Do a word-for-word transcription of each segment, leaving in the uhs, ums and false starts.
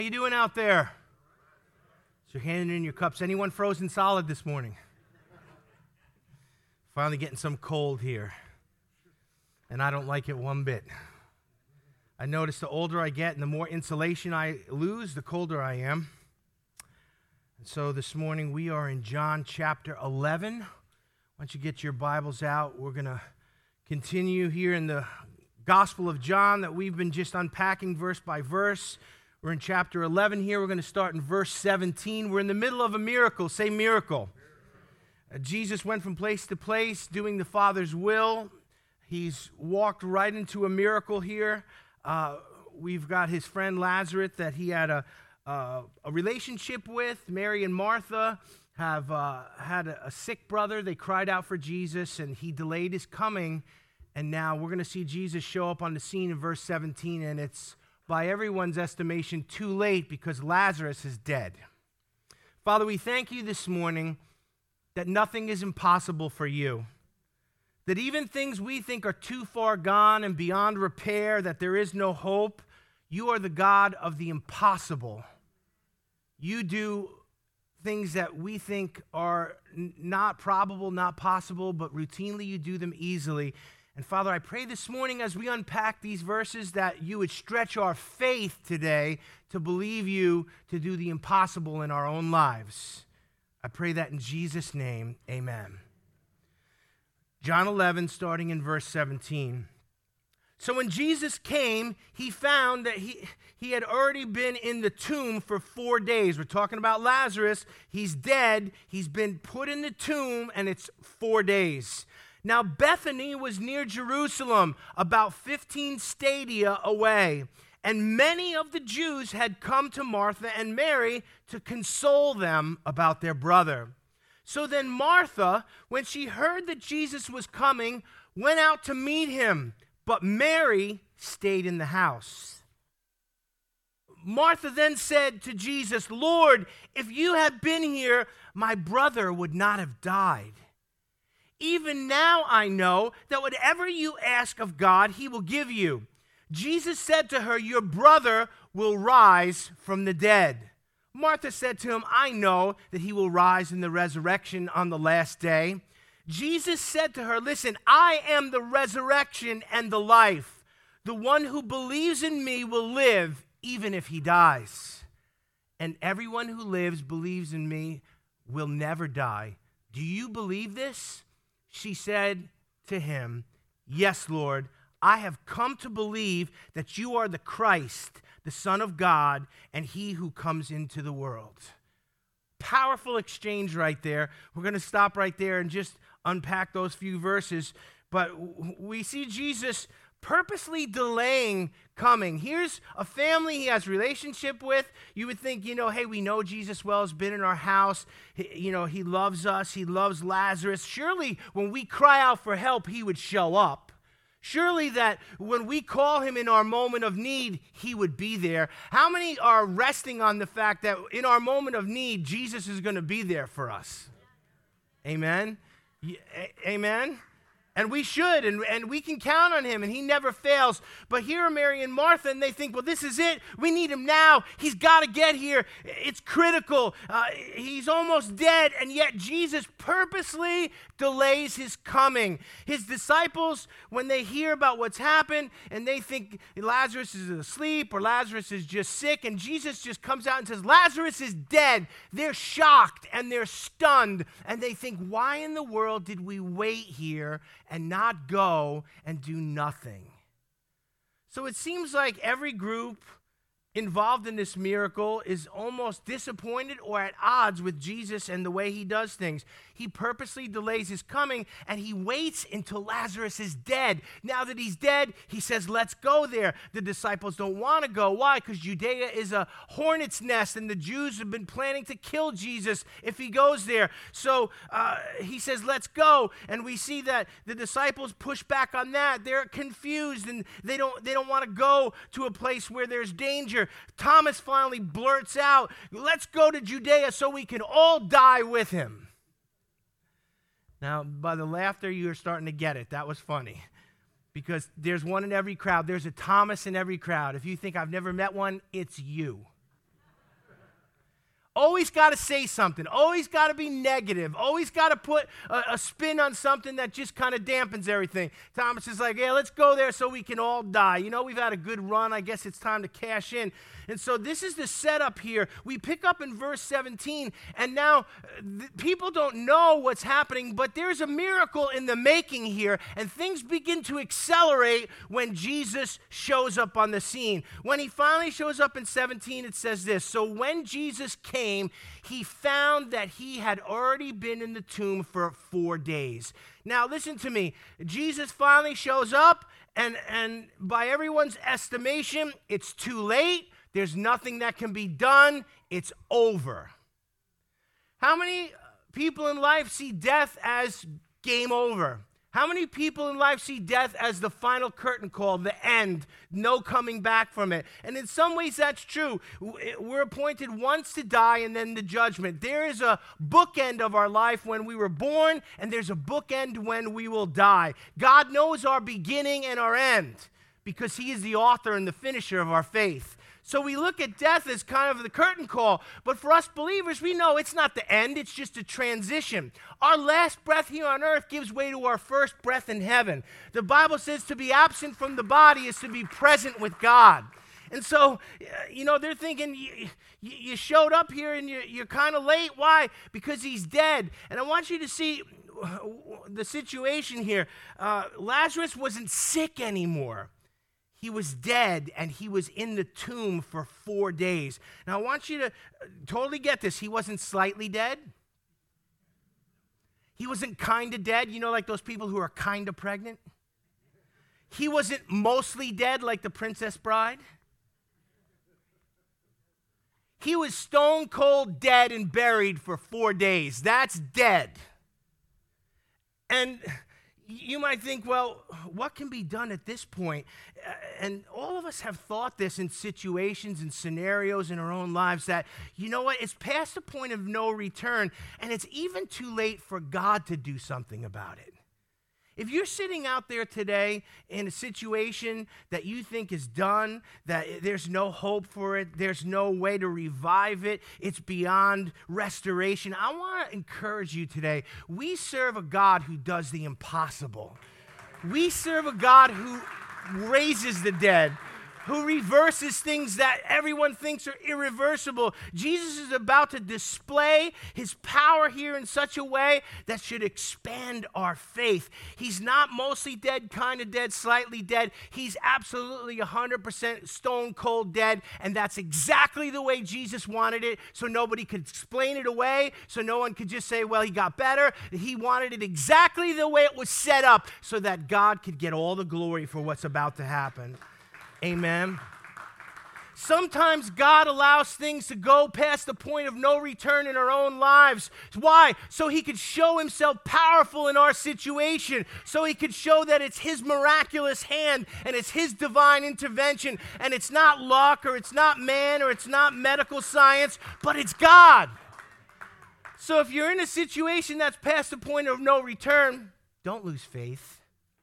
How you doing out there? So you're handing in your cups. Anyone frozen solid this morning? Finally getting some cold here, and I don't like it one bit. I notice the older I get and the more insulation I lose, the colder I am. And so this morning we are in John chapter eleven. Why don't you get your Bibles out? We're going to continue here in the Gospel of John that we've been just unpacking verse by verse. We're in chapter eleven here. We're going to start in verse seventeen. We're in the middle of a miracle. Say miracle. Uh, Jesus went from place to place doing the Father's will. He's walked right into a miracle here. Uh, we've got his friend Lazarus that he had a, uh, a relationship with. Mary and Martha have uh, had a, a sick brother. They cried out for Jesus, and he delayed his coming. And now we're going to see Jesus show up on the scene in verse seventeen, and it's by everyone's estimation, too late because Lazarus is dead. Father, we thank you this morning that nothing is impossible for you, that even things we think are too far gone and beyond repair, that there is no hope, you are the God of the impossible. You do things that we think are n- not probable, not possible, but routinely you do them easily. And Father, I pray this morning as we unpack these verses that you would stretch our faith today to believe you to do the impossible in our own lives. I pray that in Jesus' name, amen. John eleven, starting in verse seventeen. So when Jesus came, he found that he, he had already been in the tomb for four days. We're talking about Lazarus. He's dead. He's been put in the tomb, and it's four days. Now, Bethany was near Jerusalem, about fifteen stadia away, and many of the Jews had come to Martha and Mary to console them about their brother. So then Martha, when she heard that Jesus was coming, went out to meet him, but Mary stayed in the house. Martha then said to Jesus, "Lord, if you had been here, my brother would not have died. Even now I know that whatever you ask of God, he will give you." Jesus said to her, "Your brother will rise from the dead." Martha said to him, "I know that he will rise in the resurrection on the last day." Jesus said to her, "Listen, I am the resurrection and the life. The one who believes in me will live even if he dies. And everyone who lives, believes in me, will never die. Do you believe this?" She said to him, "Yes, Lord, I have come to believe that you are the Christ, the Son of God, and he who comes into the world." Powerful exchange right there. We're going to stop right there and just unpack those few verses. But we see Jesus purposely delaying coming. Here's a family he has relationship with. You would think, you know, hey, we know Jesus well, has been in our house. He, you know, he loves us. He loves Lazarus. Surely when we cry out for help, he would show up. Surely that when we call him in our moment of need, he would be there. How many are resting on the fact that in our moment of need, Jesus is going to be there for us? Amen? Amen? And we should, and, and we can count on him, and he never fails. But here are Mary and Martha, and they think, well, this is it. We need him now. He's got to get here. It's critical. Uh, he's almost dead, and yet Jesus purposely delays his coming. His disciples, when they hear about what's happened, and they think Lazarus is asleep or Lazarus is just sick, and Jesus just comes out and says, "Lazarus is dead." They're shocked, and they're stunned, and they think, why in the world did we wait here and not go and do nothing? So it seems like every group involved in this miracle is almost disappointed or at odds with Jesus and the way he does things. He purposely delays his coming, and he waits until Lazarus is dead. Now that he's dead, he says, let's go there. The disciples don't want to go. Why? Because Judea is a hornet's nest, and the Jews have been planning to kill Jesus if he goes there. So uh, he says, let's go. And we see that the disciples push back on that. They're confused, and they don't, they don't want to go to a place where there's danger. Thomas finally blurts out, let's go to Judea so we can all die with him. Now, by the laughter, you're starting to get it. That was funny. Because there's one in every crowd. There's a Thomas in every crowd. If you think I've never met one, it's you. always got to say something, always got to be negative, always got to put a, a spin on something that just kind of dampens everything. Thomas is like, yeah, let's go there so we can all die. You know, we've had a good run. I guess it's time to cash in. And so this is the setup here. We pick up in verse seventeen, and now th- people don't know what's happening, but there's a miracle in the making here, and things begin to accelerate when Jesus shows up on the scene. When he finally shows up in seventeen, it says this: so when Jesus came, he found that he had already been in the tomb for four days. Now listen to me. Jesus finally shows up, and, and by everyone's estimation, it's too late. There's nothing that can be done. It's over. How many people in life see death as game over? How many people in life see death as the final curtain call, the end, no coming back from it? And in some ways that's true. We're appointed once to die and then the judgment. There is a bookend of our life when we were born, and there's a bookend when we will die. God knows our beginning and our end because he is the author and the finisher of our faith. So we look at death as kind of the curtain call, but for us believers, we know it's not the end, it's just a transition. Our last breath here on earth gives way to our first breath in heaven. The Bible says to be absent from the body is to be present with God. And so, you know, they're thinking, you, you showed up here and you're, you're kind of late. Why? Because he's dead. And I want you to see the situation here. Uh, Lazarus wasn't sick anymore. He was dead, and he was in the tomb for four days. Now, I want you to totally get this. He wasn't slightly dead. He wasn't kind of dead, you know, like those people who are kind of pregnant. He wasn't mostly dead like the Princess Bride. He was stone cold dead and buried for four days. That's dead. And you might think, well, what can be done at this point? Uh, and all of us have thought this in situations and scenarios in our own lives that, you know what, it's past the point of no return, and it's even too late for God to do something about it. If you're sitting out there today in a situation that you think is done, that there's no hope for it, there's no way to revive it, it's beyond restoration, I want to encourage you today. We serve a God who does the impossible. We serve a God who raises the dead, who reverses things that everyone thinks are irreversible. Jesus is about to display his power here in such a way that should expand our faith. He's not mostly dead, kind of dead, slightly dead. He's absolutely one hundred percent stone cold dead, and that's exactly the way Jesus wanted it, so nobody could explain it away, so no one could just say, well, he got better. He wanted it exactly the way it was set up so that God could get all the glory for what's about to happen. Amen. Sometimes God allows things to go past the point of no return in our own lives. Why? So he could show himself powerful in our situation. So he could show that it's his miraculous hand and it's his divine intervention. And it's not luck or it's not man or it's not medical science, but it's God. So if you're in a situation that's past the point of no return, don't lose faith.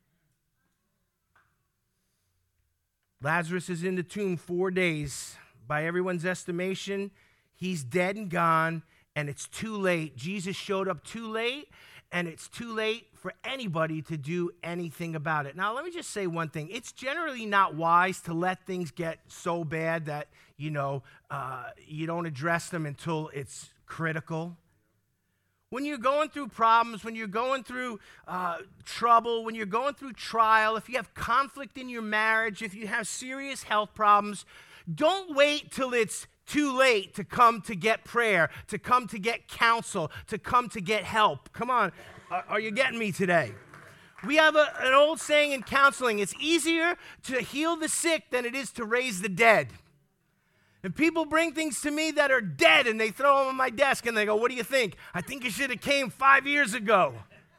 Lazarus is in the tomb four days. By everyone's estimation, he's dead and gone, and it's too late. Jesus showed up too late, and it's too late for anybody to do anything about it. Now, let me just say one thing. It's generally not wise to let things get so bad that, you know, uh, you don't address them until it's critical. When you're going through problems, when you're going through uh, trouble, when you're going through trial, if you have conflict in your marriage, if you have serious health problems, don't wait till it's too late to come to get prayer, to come to get counsel, to come to get help. Come on, are, are you getting me today? We have a, an old saying in counseling, it's easier to heal the sick than it is to raise the dead. And people bring things to me that are dead, and they throw them on my desk, and they go, what do you think? I think you should have came five years ago.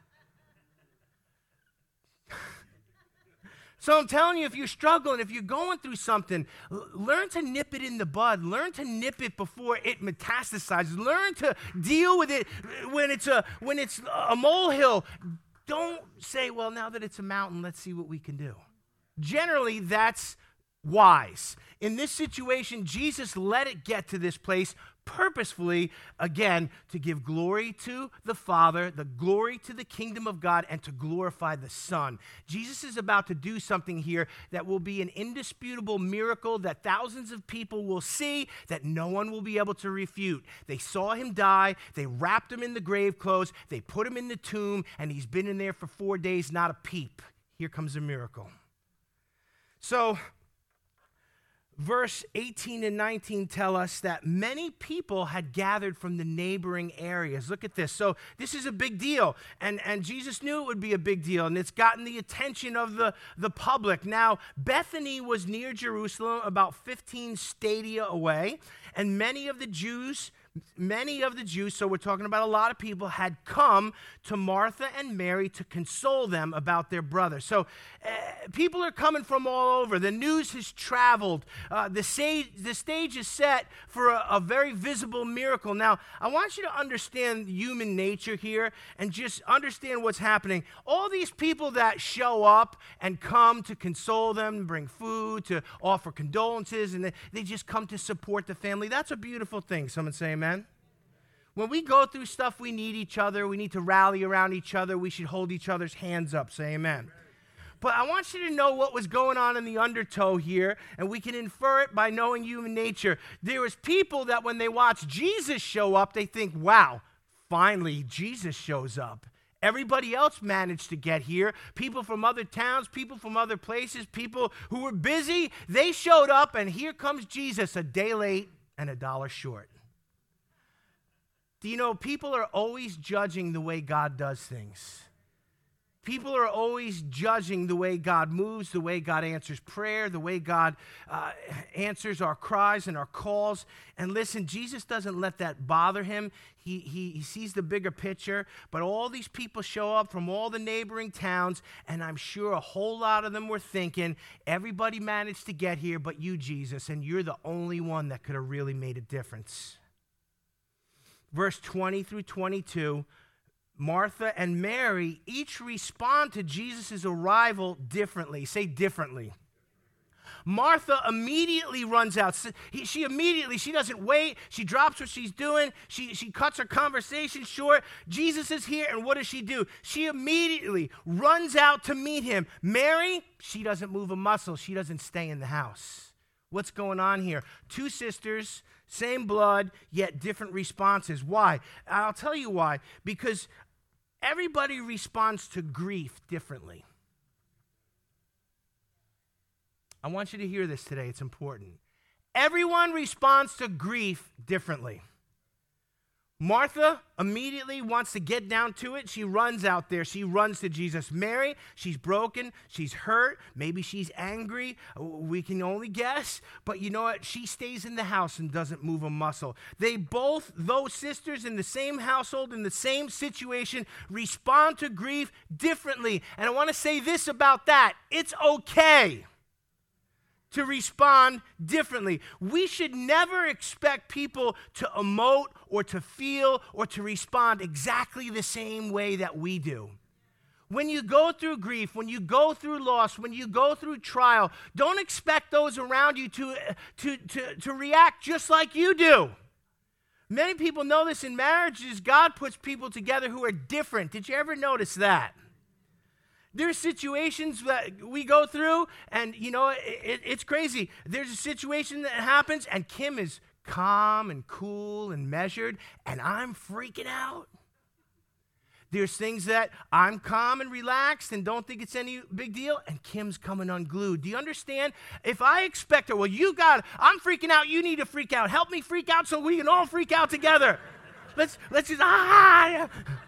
So I'm telling you, if you're struggling, if you're going through something, l- learn to nip it in the bud. Learn to nip it before it metastasizes. Learn to deal with it when it's a, when it's a molehill. Don't say, well, now that it's a mountain, let's see what we can do. Generally, that's wise. In this situation, Jesus let it get to this place purposefully, again, to give glory to the Father, the glory to the kingdom of God, and to glorify the Son. Jesus is about to do something here that will be an indisputable miracle that thousands of people will see, that no one will be able to refute. They saw him die, they wrapped him in the grave clothes, they put him in the tomb, and he's been in there for four days, not a peep. Here comes a miracle. So, verse eighteen and nineteen tell us that many people had gathered from the neighboring areas. Look at this. So this is a big deal, and, and Jesus knew it would be a big deal, and it's gotten the attention of the, the public. Now, Bethany was near Jerusalem, about fifteen stadia away, and many of the Jews Many of the Jews, so we're talking about a lot of people, had come to Martha and Mary to console them about their brother. So uh, people are coming from all over. The news has traveled. Uh, the, stage, the stage is set for a, a very visible miracle. Now, I want you to understand human nature here and just understand what's happening. All these people that show up and come to console them, bring food, to offer condolences, and they, they just come to support the family. That's a beautiful thing. Someone say amen. When we go through stuff, we need each other. We need to rally around each other. We should hold each other's hands up. Say amen. But I want you to know what was going on in the undertow here, and we can infer it by knowing human nature. There was people that when they watch Jesus show up, they think, wow, finally Jesus shows up. Everybody else managed to get here. People from other towns, people from other places, people who were busy, they showed up, and here comes Jesus a day late and a dollar short. Do you know, people are always judging the way God does things. People are always judging the way God moves, the way God answers prayer, the way God uh, answers our cries and our calls. And listen, Jesus doesn't let that bother him. He, he, he sees the bigger picture. But all these people show up from all the neighboring towns, and I'm sure a whole lot of them were thinking, everybody managed to get here but you, Jesus, and you're the only one that could have really made a difference. Verse twenty through twenty-two, Martha and Mary each respond to Jesus' arrival differently. Say differently. Martha immediately runs out. She immediately, she doesn't wait. She drops what she's doing. She, she cuts her conversation short. Jesus is here, and what does she do? She immediately runs out to meet him. Mary, she doesn't move a muscle. She doesn't stay in the house. What's going on here? Two sisters, same blood, yet different responses. Why? I'll tell you why. Because everybody responds to grief differently. I want you to hear this today. It's important. Everyone responds to grief differently. Martha immediately wants to get down to it. She runs out there. She runs to Jesus. Mary, she's broken. She's hurt. Maybe she's angry. We can only guess. But you know what? She stays in the house and doesn't move a muscle. They both, those sisters in the same household, in the same situation, respond to grief differently. And I want to say this about that. It's okay to respond differently. We should never expect people to emote or to feel or to respond exactly the same way that we do. When you go through grief, when you go through loss, when you go through trial, don't expect those around you to, to, to, to react just like you do. Many people know this in marriages. God puts people together who are different. Did you ever notice that? There's situations that we go through, and, you know, it, it, it's crazy. There's a situation that happens, and Kim is calm and cool and measured, and I'm freaking out. There's things that I'm calm and relaxed and don't think it's any big deal, and Kim's coming unglued. Do you understand? If I expect her, well, you got, I'm freaking out, you need to freak out. Help me freak out so we can all freak out together. Let's, let's just, ah.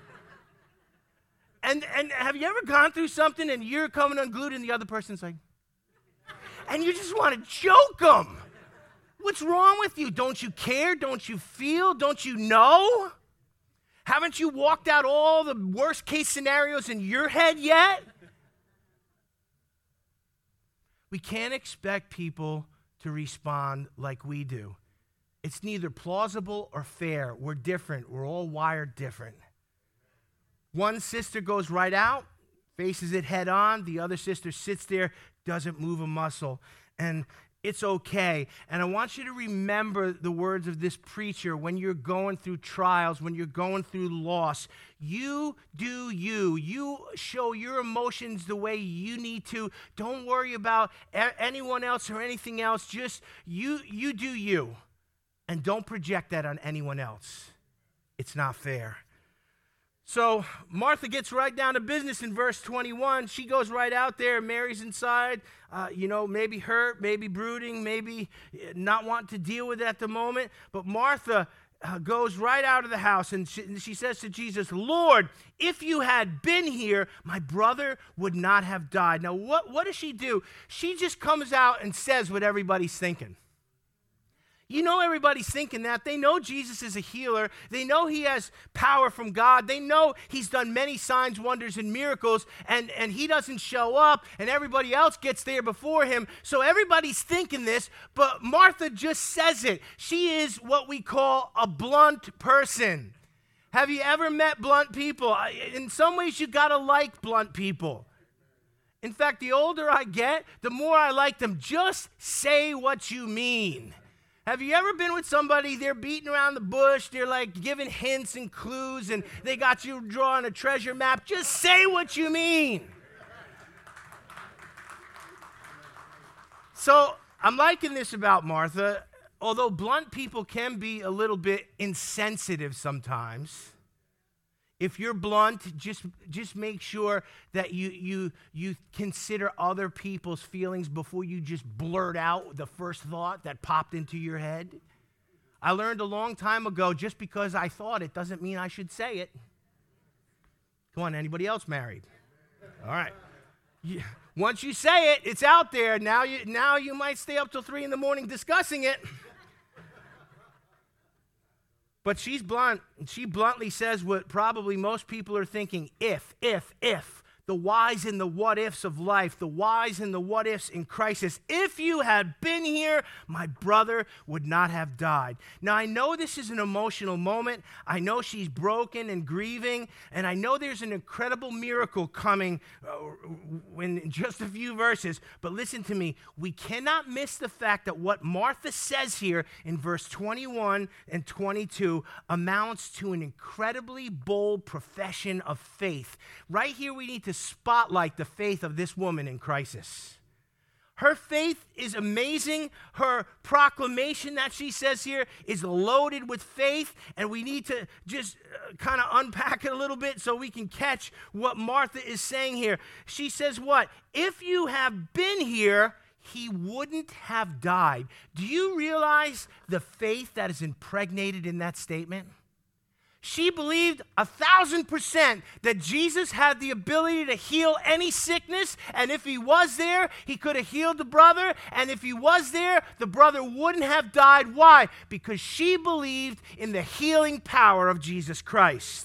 And and have you ever gone through something and you're coming unglued and the other person's like, and you just want to choke them? What's wrong with you? Don't you care? Don't you feel? Don't you know? Haven't you walked out all the worst case scenarios in your head yet? We can't expect people to respond like we do. It's neither plausible or fair. We're different. We're all wired different. One sister goes right out, faces it head on. The other sister sits there, doesn't move a muscle. and it's okay. And I want you to remember the words of this preacher when you're going through trials, when you're going through loss. You do you. You show your emotions the way you need to. Don't worry about a- anyone else or anything else. Just you, you do you. And don't project that on anyone else. It's not fair. So Martha gets right down to business in verse twenty-one. She goes right out there. Mary's inside, uh, you know, maybe hurt, maybe brooding, maybe not wanting to deal with it at the moment. But Martha uh, goes right out of the house, and she, and she says to Jesus, Lord, if you had been here, my brother would not have died. Now, what, what does she do? She just comes out and says what everybody's thinking. You know everybody's thinking that. They know Jesus is a healer. They know he has power from God. They know he's done many signs, wonders, and miracles, and, and he doesn't show up, and everybody else gets there before him. So everybody's thinking this, but Martha just says it. She is what we call a blunt person. Have you ever met blunt people? In some ways, you got to like blunt people. In fact, the older I get, the more I like them. Just say what you mean. Have you ever been with somebody, they're beating around the bush, they're like giving hints and clues, and they got you drawing a treasure map? Just say what you mean. So I'm liking this about Martha. Although blunt people can be a little bit insensitive sometimes, if you're blunt, just, just make sure that you, you, you consider other people's feelings before you just blurt out the first thought that popped into your head. I learned a long time ago, just because I thought it doesn't mean I should say it. Come on, anybody else married? All right. You, once you say it, it's out there. Now you, now you might stay up till three in the morning discussing it. But she's blunt, and she bluntly says what probably most people are thinking: if, if, if. The whys and the what-ifs of life, the whys and the what-ifs in crisis. If you had been here, my brother would not have died. Now, I know this is an emotional moment. I know she's broken and grieving, and I know there's an incredible miracle coming uh, in just a few verses. But listen to me. We cannot miss the fact that what Martha says here in verse twenty-one and twenty-two amounts to an incredibly bold profession of faith. Right here, we need to spotlight the faith of this woman in crisis. Her faith is amazing. Her proclamation that she says here is loaded with faith, and we need to just uh, kind of unpack it a little bit so we can catch what Martha is saying here. She says what? If you have been here, he wouldn't have died. Do you realize the faith that is impregnated in that statement? She believed a thousand percent that Jesus had the ability to heal any sickness, and if he was there, he could have healed the brother, and if he was there, the brother wouldn't have died. Why? Because she believed in the healing power of Jesus Christ.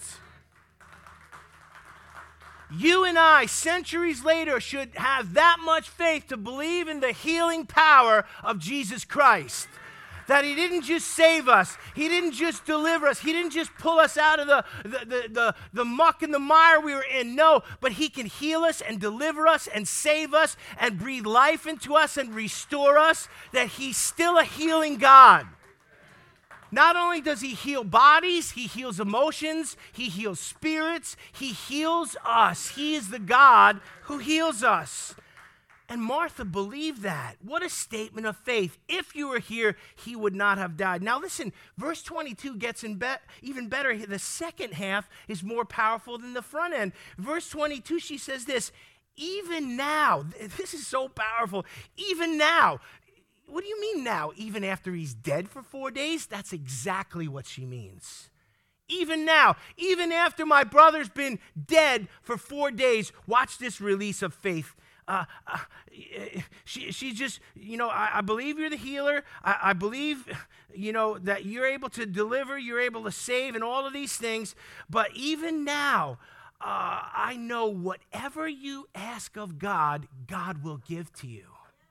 You and I, centuries later, should have that much faith to believe in the healing power of Jesus Christ. That he didn't just save us. He didn't just deliver us. He didn't just pull us out of the, the, the, the, the muck and the mire we were in. No, but he can heal us and deliver us and save us and breathe life into us and restore us. That he's still a healing God. Not only does he heal bodies, he heals emotions, he heals spirits, he heals us. He is the God who heals us. And Martha believed that. What a statement of faith. If you were here, he would not have died. Now listen, verse twenty-two gets in be- even better. The second half is more powerful than the front end. Verse twenty-two, she says this: even now, this is so powerful, even now. What do you mean now? Even after he's dead for four days? That's exactly what she means. Even now, even after my brother's been dead for four days, watch this release of faith. Uh, uh, she, she just, you know, I, I believe you're the healer. I, I believe, you know, that you're able to deliver, you're able to save, and all of these things. But even now, uh, I know whatever you ask of God, God will give to you.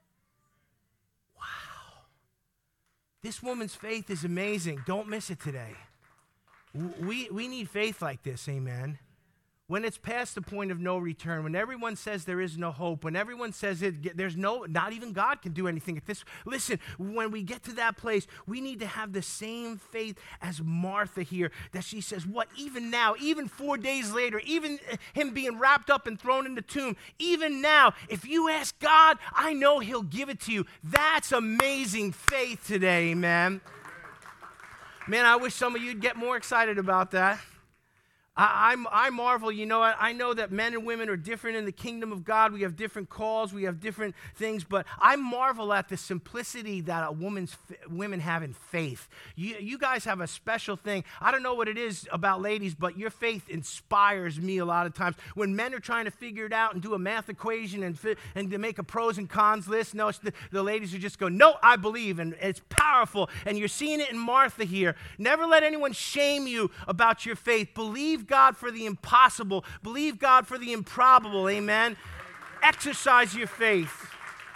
Wow. This woman's faith is amazing. Don't miss it today. We, we need faith like this, amen. when it's past the point of no return, when everyone says there is no hope, when everyone says it, there's no, not even God can do anything at this. Listen, when we get to that place, we need to have the same faith as Martha here, that she says, what, even now, even four days later, even him being wrapped up and thrown in the tomb, even now, if you ask God, I know he'll give it to you. That's amazing faith today, man. Man, I wish some of you'd get more excited about that. I, I'm, I marvel, you know, I, I know that men and women are different in the kingdom of God. We have different calls, we have different things, but I marvel at the simplicity that a woman's women have in faith. You, you guys have a special thing. I don't know what it is about ladies, but your faith inspires me a lot of times. When men are trying to figure it out and do a math equation and, fi- and to make a pros and cons list, no, it's the, the ladies who just go, no, I believe, and it's powerful, and you're seeing it in Martha here. Never let anyone shame you about your faith. Believe God for the impossible. Believe God for the improbable. Amen. Exercise your faith.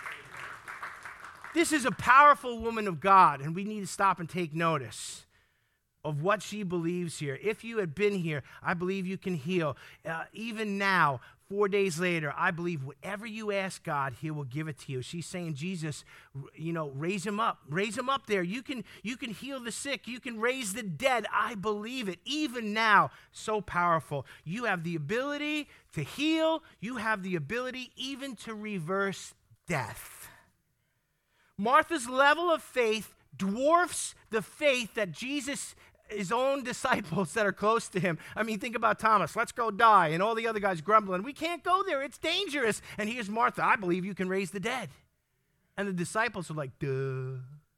This is a powerful woman of God, and we need to stop and take notice of what she believes here. If you had been here, I believe you can heal. Uh, even now, four days later, I believe whatever you ask God, he will give it to you. She's saying, Jesus, you know, raise him up. Raise him up there. You can, you can heal the sick. You can raise the dead. I believe it. Even now, so powerful. You have the ability to heal. You have the ability even to reverse death. Martha's level of faith dwarfs the faith that Jesus, his own disciples that are close to him. I mean, think about Thomas. Let's go die. And all the other guys grumbling. We can't go there. It's dangerous. And here's Martha. I believe you can raise the dead. And the disciples are like, duh.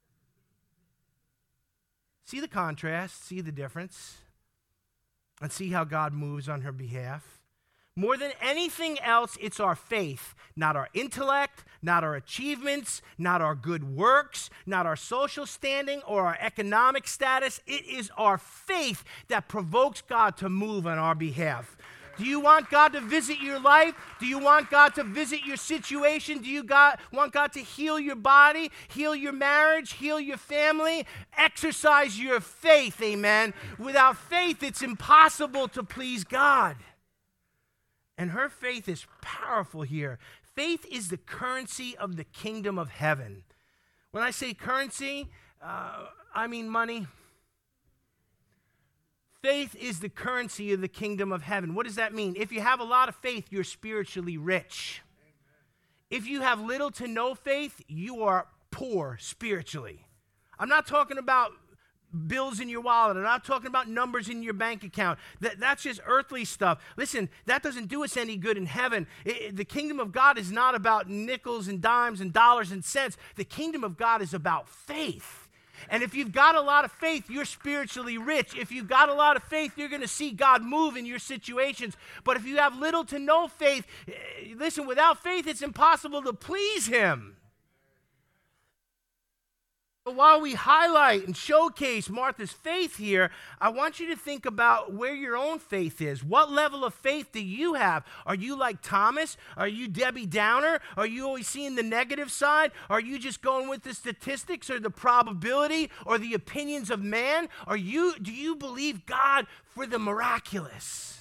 See the contrast. See the difference. And see how God moves on her behalf. More than anything else, it's our faith, not our intellect, not our achievements, not our good works, not our social standing or our economic status. It is our faith that provokes God to move on our behalf. Do you want God to visit your life? Do you want God to visit your situation? Do you God, want God to heal your body, heal your marriage, heal your family? Exercise your faith, amen. Without faith, it's impossible to please God. And her faith is powerful here. Faith is the currency of the kingdom of heaven. When I say currency, uh, I mean money. Faith is the currency of the kingdom of heaven. What does that mean? If you have a lot of faith, you're spiritually rich. Amen. If you have little to no faith, you are poor spiritually. I'm not talking about bills in your wallet. I'm not talking about numbers in your bank account. That, that's just earthly stuff. Listen, that doesn't do us any good in heaven. It, it, the kingdom of God is not about nickels and dimes and dollars and cents. The kingdom of God is about faith. And if you've got a lot of faith, you're spiritually rich. If you've got a lot of faith, you're going to see God move in your situations. But if you have little to no faith, listen, without faith, it's impossible to please him. But while we highlight and showcase Martha's faith here, I want you to think about where your own faith is. What level of faith do you have? Are you like Thomas? Are you Debbie Downer? Are you always seeing the negative side? Are you just going with the statistics or the probability or the opinions of man? Are you, do you believe God for the miraculous?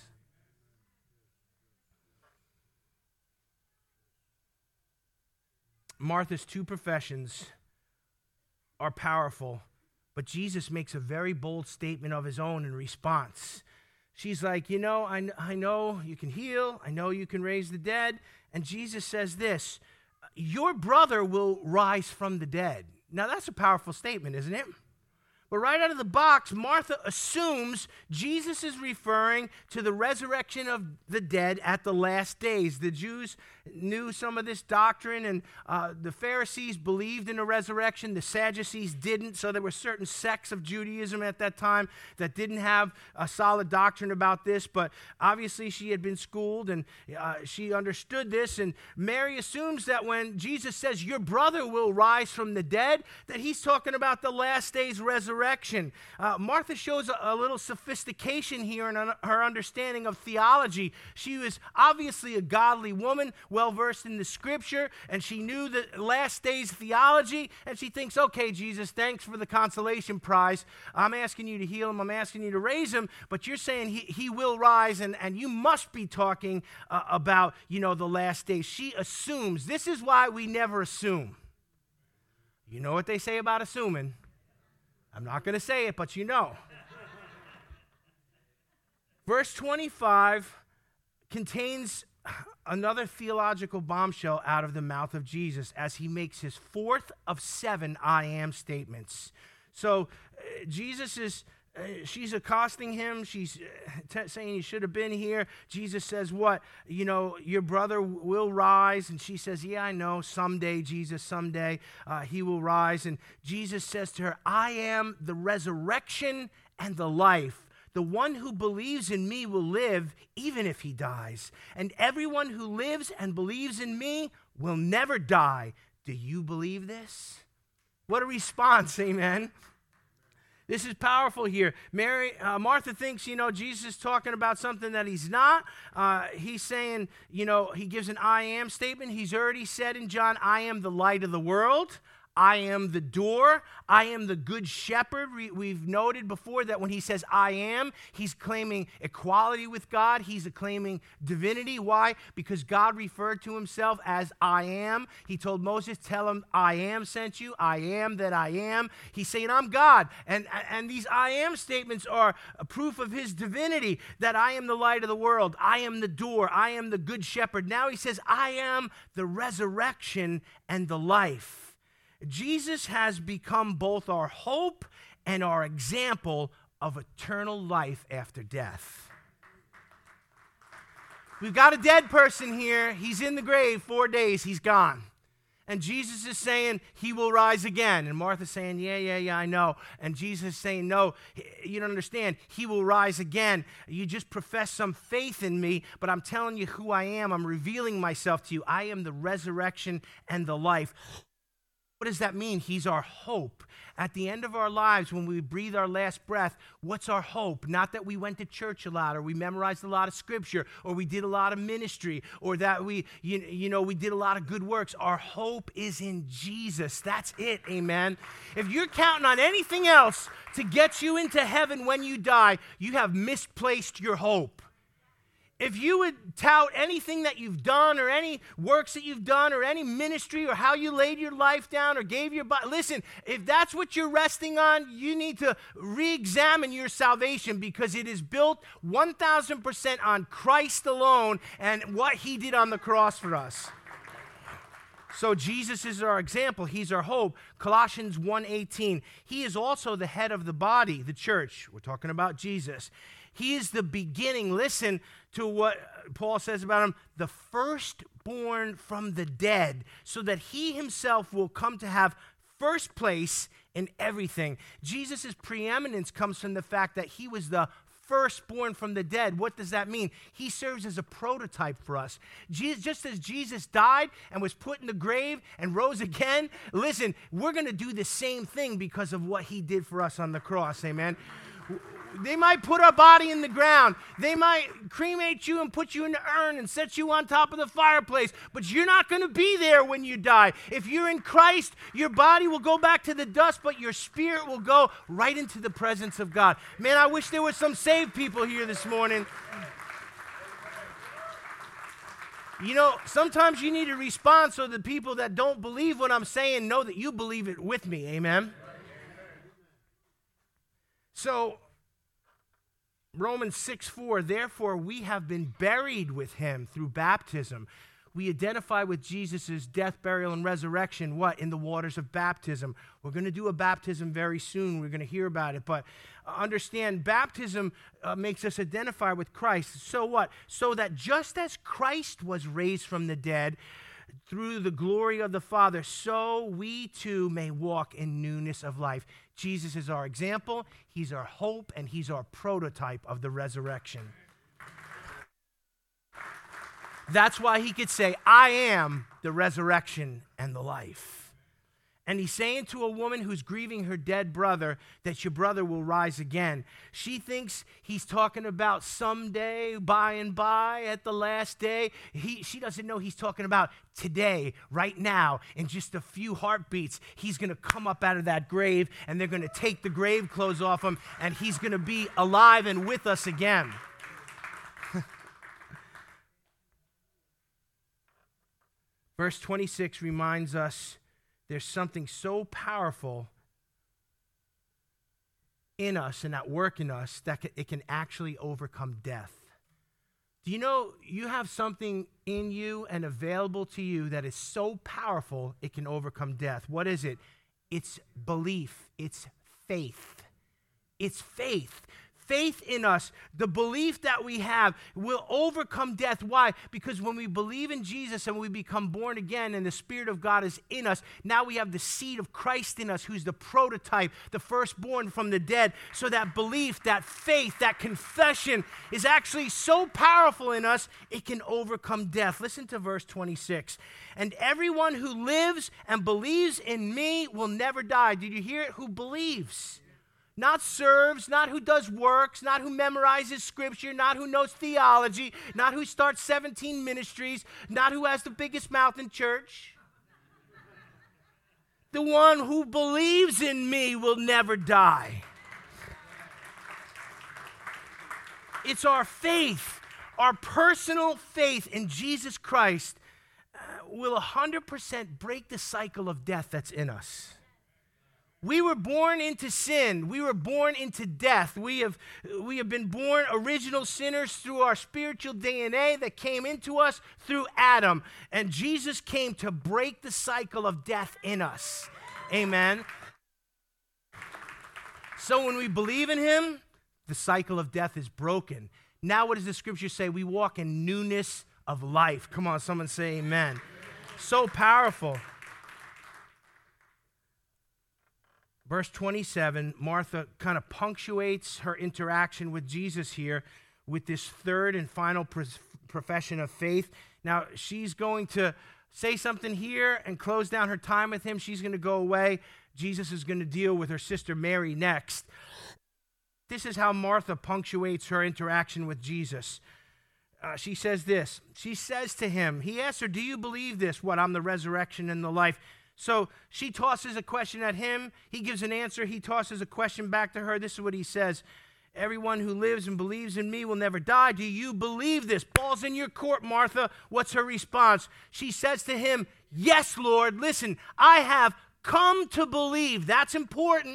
Martha's two professions are powerful, but Jesus makes a very bold statement of his own in response. She's like, you know, I, I know you can heal. I know you can raise the dead. And Jesus says this, your brother will rise from the dead. Now, that's a powerful statement, isn't it? But right out of the box, Martha assumes Jesus is referring to the resurrection of the dead at the last days. The Jews knew some of this doctrine, and uh, the Pharisees believed in a resurrection. The Sadducees didn't, so there were certain sects of Judaism at that time that didn't have a solid doctrine about this, but obviously she had been schooled, and uh, she understood this, and Mary assumes that when Jesus says, your brother will rise from the dead, that he's talking about the last days resurrection. Uh, Martha shows a, a little sophistication here in un- her understanding of theology. She was obviously a godly woman well-versed in the scripture, and she knew the last days theology, and she thinks, okay, Jesus, thanks for the consolation prize. I'm asking you to heal him. I'm asking you to raise him, but you're saying he, he will rise, and, and you must be talking uh, about, you know, the last days. She assumes. This is why we never assume. You know what they say about assuming. I'm not going to say it, but you know. Verse twenty-five contains another theological bombshell out of the mouth of Jesus as he makes his fourth of seven I am statements. So uh, Jesus is, uh, she's accosting him. She's uh, t- saying he should have been here. Jesus says, what? You know, your brother w- will rise. And she says, yeah, I know. Someday, Jesus, someday uh, he will rise. And Jesus says to her, I am the resurrection and the life. The one who believes in me will live even if he dies. And everyone who lives and believes in me will never die. Do you believe this? What a response, amen. This is powerful here. Mary, uh, Martha thinks, you know, Jesus is talking about something that he's not. Uh, he's saying, you know, he gives an I am statement. He's already said in John, I am the light of the world. I am the door. I am the good shepherd. We, we've noted before that when he says I am, he's claiming equality with God. He's claiming divinity. Why? Because God referred to himself as I am. He told Moses, tell him I am sent you. I am that I am. He's saying I'm God. And, and these I am statements are a proof of his divinity, that I am the light of the world. I am the door. I am the good shepherd. Now he says I am the resurrection and the life. Jesus has become both our hope and our example of eternal life after death. We've got a dead person here. He's in the grave four days. He's gone. And Jesus is saying he will rise again. And Martha's saying, yeah, yeah, yeah, I know. And Jesus is saying, no, you don't understand. He will rise again. You just profess some faith in me, but I'm telling you who I am. I'm revealing myself to you. I am the resurrection and the life. What does that mean? He's our hope. At the end of our lives, when we breathe our last breath, what's our hope? Not that we went to church a lot, or we memorized a lot of scripture, or we did a lot of ministry, or that we, you, you know, we did a lot of good works. Our hope is in Jesus. That's it, amen? If you're counting on anything else to get you into heaven when you die, you have misplaced your hope. If you would tout anything that you've done or any works that you've done or any ministry or how you laid your life down or gave your body, listen, if that's what you're resting on, you need to re-examine your salvation, because it is built one thousand percent on Christ alone and what he did on the cross for us. So Jesus is our example. He's our hope. Colossians one eighteen, he is also the head of the body, the church. We're talking about Jesus. He is the beginning. Listen to what Paul says about him, the firstborn from the dead, so that he himself will come to have first place in everything. Jesus' preeminence comes from the fact that he was the firstborn from the dead. What does that mean? He serves as a prototype for us. Jesus, just as Jesus died and was put in the grave and rose again, listen, we're going to do the same thing because of what he did for us on the cross, amen? They might put our body in the ground. They might cremate you and put you in the urn and set you on top of the fireplace, but you're not going to be there when you die. If you're in Christ, your body will go back to the dust, but your spirit will go right into the presence of God. Man, I wish there were some saved people here this morning. You know, sometimes you need to respond so the people that don't believe what I'm saying know that you believe it with me. Amen? So, Romans six four, therefore we have been buried with him through baptism. We identify with Jesus' death, burial, and resurrection, what? In the waters of baptism. We're going to do a baptism very soon. We're going to hear about it. But understand, baptism uh, makes us identify with Christ. So what? So that just as Christ was raised from the dead through the glory of the Father, so we too may walk in newness of life. Jesus is our example, he's our hope, and he's our prototype of the resurrection. That's why he could say, I am the resurrection and the life. And he's saying to a woman who's grieving her dead brother that your brother will rise again. She thinks he's talking about someday, by and by, at the last day. He, she doesn't know he's talking about today, right now, in just a few heartbeats. He's going to come up out of that grave, and they're going to take the grave clothes off him, and he's going to be alive and with us again. Verse twenty-six reminds us there's something so powerful in us and at work in us that it can actually overcome death. Do you know you have something in you and available to you that is so powerful it can overcome death? What is it? It's belief. It's faith. It's faith. Faith in us, the belief that we have, will overcome death. Why? Because when we believe in Jesus and we become born again and the Spirit of God is in us, now we have the seed of Christ in us, who's the prototype, the firstborn from the dead. So that belief, that faith, that confession is actually so powerful in us, it can overcome death. Listen to verse twenty-six. And everyone who lives and believes in me will never die. Did you hear it? Who believes? Not serves, not who does works, not who memorizes scripture, not who knows theology, not who starts seventeen ministries, not who has the biggest mouth in church. The one who believes in me will never die. It's our faith, our personal faith in Jesus Christ uh, will one hundred percent break the cycle of death that's in us. We were born into sin. We were born into death. We have, we have been born original sinners through our spiritual D N A that came into us through Adam. And Jesus came to break the cycle of death in us. Amen. So when we believe in him, the cycle of death is broken. Now what does the scripture say? We walk in newness of life. Come on, someone say amen. So powerful. Verse twenty-seven, Martha kind of punctuates her interaction with Jesus here with this third and final profession of faith. Now, she's going to say something here and close down her time with him. She's going to go away. Jesus is going to deal with her sister Mary next. This is how Martha punctuates her interaction with Jesus. Uh, she says this. She says to him, he asks her, do you believe this? What, I'm the resurrection and the life? So she tosses a question at him. He gives an answer. He tosses a question back to her. This is what he says. Everyone who lives and believes in me will never die. Do you believe this? Ball's in your court, Martha. What's her response? She says to him, yes, Lord. Listen, I have come to believe. That's important.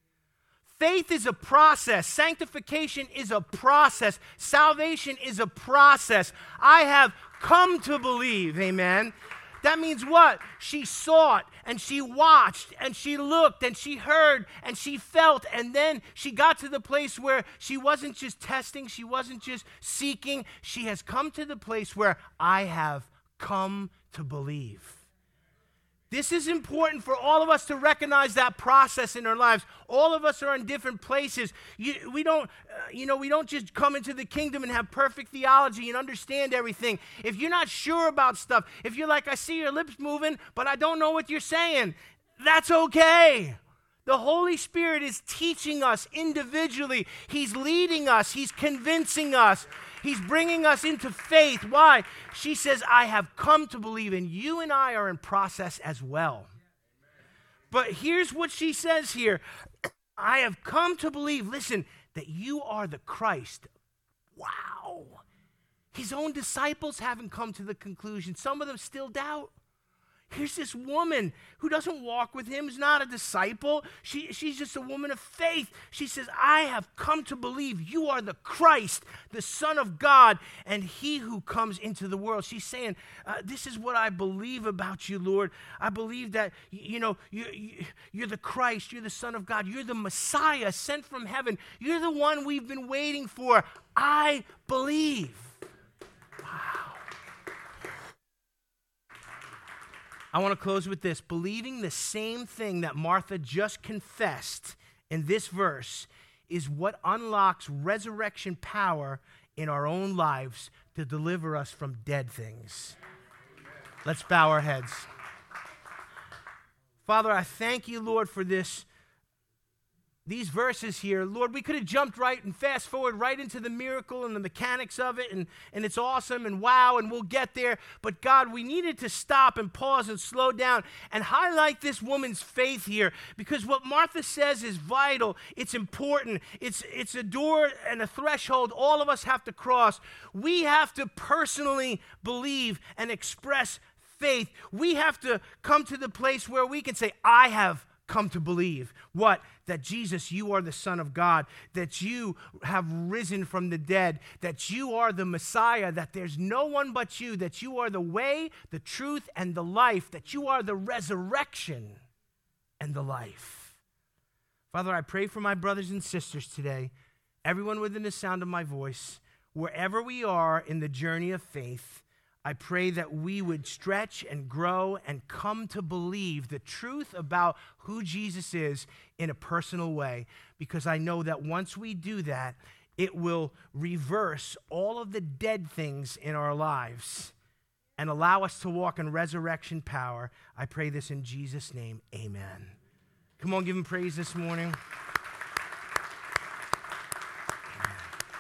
Faith is a process. Sanctification is a process. Salvation is a process. I have come to believe. Amen. That means what? She sought and she watched and she looked and she heard and she felt, and then she got to the place where she wasn't just testing, she wasn't just seeking. She has come to the place where I have come to believe. This is important for all of us to recognize that process in our lives. All of us are in different places. You, we don't, uh, you know, we don't just come into the kingdom and have perfect theology and understand everything. If you're not sure about stuff, if you're like, I see your lips moving, but I don't know what you're saying, that's okay. The Holy Spirit is teaching us individually. He's leading us. He's convincing us. He's bringing us into faith. Why? She says, I have come to believe, and you and I are in process as well. But here's what she says here. I have come to believe, listen, that you are the Christ. Wow. His own disciples haven't come to the conclusion. Some of them still doubt. Here's this woman who doesn't walk with him, is not a disciple. She, she's just a woman of faith. She says, I have come to believe you are the Christ, the Son of God, and he who comes into the world. She's saying, uh, this is what I believe about you, Lord. I believe that, you know, you, you, you're the Christ, you're the Son of God, you're the Messiah sent from heaven. You're the one we've been waiting for. I believe. I want to close with this. Believing the same thing that Martha just confessed in this verse is what unlocks resurrection power in our own lives to deliver us from dead things. Let's bow our heads. Father, I thank you, Lord, for this. These verses here, Lord, we could have jumped right and fast forward right into the miracle and the mechanics of it, and, and it's awesome and wow, and we'll get there. But God, we needed to stop and pause and slow down and highlight this woman's faith here, because what Martha says is vital. It's important. It's, it's a door and a threshold all of us have to cross. We have to personally believe and express faith. We have to come to the place where we can say, I have come to believe. What? That Jesus, you are the Son of God, that you have risen from the dead, that you are the Messiah, that there's no one but you, that you are the way, the truth, and the life, that you are the resurrection and the life. Father, I pray for my brothers and sisters today, everyone within the sound of my voice, wherever we are in the journey of faith. I pray that we would stretch and grow and come to believe the truth about who Jesus is in a personal way, because I know that once we do that, it will reverse all of the dead things in our lives and allow us to walk in resurrection power. I pray this in Jesus' name, amen. Come on, give him praise this morning.